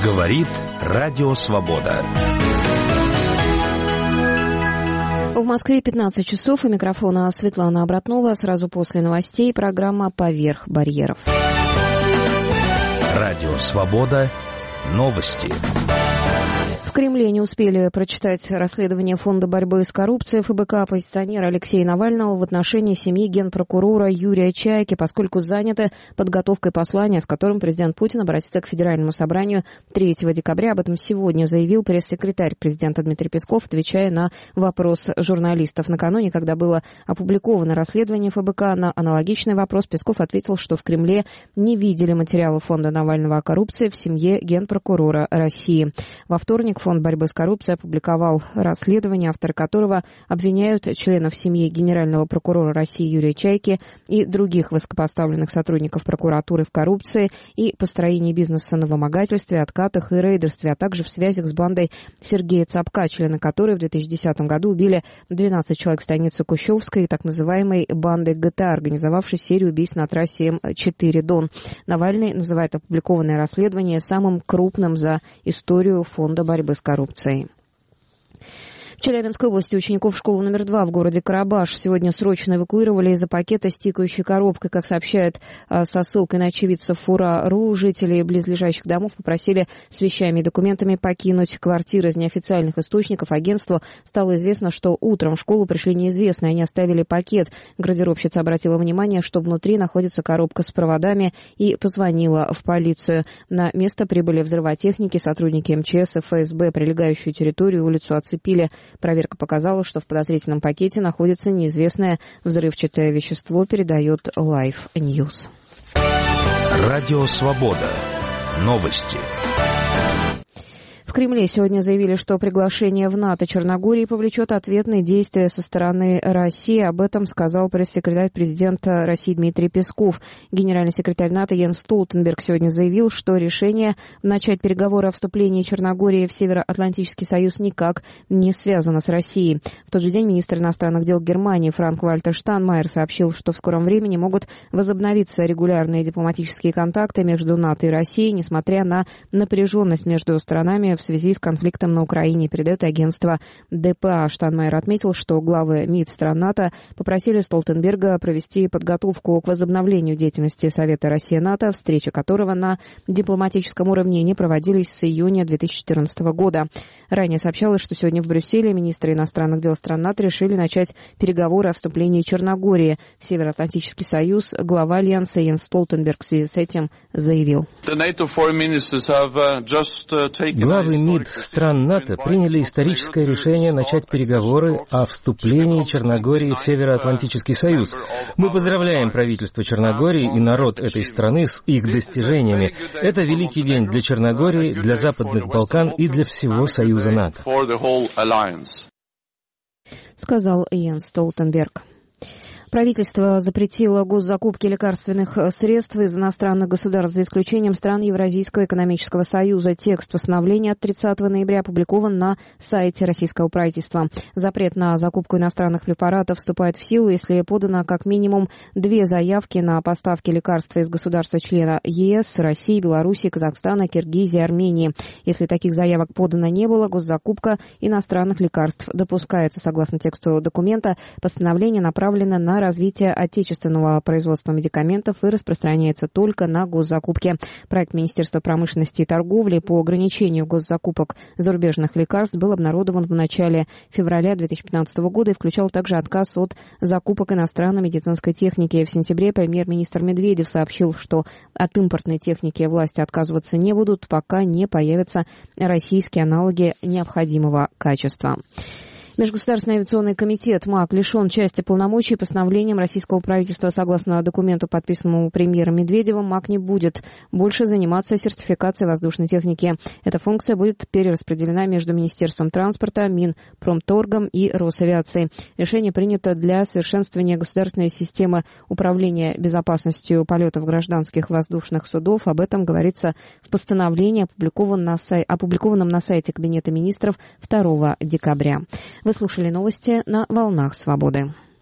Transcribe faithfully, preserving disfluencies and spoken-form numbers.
Говорит Радио Свобода. В Москве пятнадцать часов. У микрофона Светлана Обратнова. Сразу после новостей программа «Поверх барьеров». Радио Свобода. Новости. В Кремле не успели прочитать расследование Фонда борьбы с коррупцией эф бэ ка оппозиционера Алексея Навального в отношении семьи генпрокурора Юрия Чайки, поскольку заняты подготовкой послания, с которым президент Путин обратится к Федеральному собранию третьего декабря. Об этом сегодня заявил пресс-секретарь президента Дмитрий Песков, отвечая на вопрос журналистов. Накануне, когда было опубликовано расследование эф бэ ка, на аналогичный вопрос Песков ответил, что в Кремле не видели материалов Фонда Навального о коррупции в семье генпрокурора России. Во вторник Фонд борьбы с коррупцией опубликовал расследование, авторы которого обвиняют членов семьи генерального прокурора России Юрия Чайки и других высокопоставленных сотрудников прокуратуры в коррупции и построении бизнеса на вымогательстве, откатах и рейдерстве, а также в связях с бандой Сергея Цапка, члены которой в две тысячи десятом году убили двенадцать человек в станице Кущевской и так называемой банды гэ тэ а, организовавшей серию убийств на трассе эм четыре Дон. Навальный называет опубликованное расследование самым крупным за историю Фонда борьбы с коррупцией. В Челябинской области учеников школы номер два в городе Карабаш сегодня срочно эвакуировали из-за пакета с тикающей коробкой. Как сообщает со ссылкой на очевидцев ФУРА.ру, жители близлежащих домов попросили с вещами и документами покинуть квартиры. Из неофициальных источников агентству стало известно, что утром в школу пришли неизвестные, они оставили пакет. Гардеробщица обратила внимание, что внутри находится коробка с проводами, и позвонила в полицию. На место прибыли взрывотехники, сотрудники эм че эс и эф эс бэ. Прилегающую территорию и улицу оцепили. Проверка показала, что в подозрительном пакете находится неизвестное взрывчатое вещество, передает Life News. Радио Свобода. Новости. В Кремле сегодня заявили, что приглашение в НАТО Черногории повлечет ответные действия со стороны России. Об этом сказал пресс-секретарь президента России Дмитрий Песков. Генеральный секретарь НАТО Йенс Столтенберг сегодня заявил, что решение начать переговоры о вступлении Черногории в Североатлантический союз никак не связано с Россией. В тот же день министр иностранных дел Германии Франк-Вальтер Штайнмайер сообщил, что в скором времени могут возобновиться регулярные дипломатические контакты между НАТО и Россией, несмотря на напряженность между сторонами в в связи с конфликтом на Украине, передает агентство дэ пэ а. Штайнмайер отметил, что главы МИД стран НАТО попросили Столтенберга провести подготовку к возобновлению деятельности Совета Россия-НАТО, встречи которого на дипломатическом уровне не проводились с июня две тысячи четырнадцатого года. Ранее сообщалось, что сегодня в Брюсселе министры иностранных дел стран НАТО решили начать переговоры о вступлении Черногории в Североатлантический союз. Глава Альянса Йенс Столтенберг в связи с этим заявил. Главы МИД стран НАТО приняли историческое решение начать переговоры о вступлении Черногории в Североатлантический союз. Мы поздравляем правительство Черногории и народ этой страны с их достижениями. Это великий день для Черногории, для Западных Балкан и для всего Союза НАТО, сказал Йенс Столтенберг. Правительство запретило госзакупки лекарственных средств из иностранных государств, за исключением стран Евразийского экономического союза. Текст постановления от тридцатого ноября опубликован на сайте российского правительства. Запрет на закупку иностранных препаратов вступает в силу, если подано как минимум две заявки на поставки лекарств из государства-члена е эс, России, Белоруссии, Казахстана, Киргизии, Армении. Если таких заявок подано не было, госзакупка иностранных лекарств допускается. Согласно тексту документа, постановление направлено на развитие отечественного производства медикаментов и распространяется только на госзакупки. Проект Министерства промышленности и торговли по ограничению госзакупок зарубежных лекарств был обнародован в начале февраля две тысячи пятнадцатого года и включал также отказ от закупок иностранной медицинской техники. В сентябре премьер-министр Медведев сообщил, что от импортной техники власти отказываться не будут, пока не появятся российские аналоги необходимого качества. Межгосударственный авиационный комитет МАК лишен части полномочий. Постановлением российского правительства, согласно документу, подписанному премьером Медведевым, МАК не будет больше заниматься сертификацией воздушной техники. Эта функция будет перераспределена между Министерством транспорта, Минпромторгом и Росавиацией. Решение принято для совершенствования государственной системы управления безопасностью полетов гражданских воздушных судов. Об этом говорится в постановлении, опубликованном на, сай... опубликованном на сайте Кабинета министров второго декабря. Вы слушали новости на «Волнах Свободы».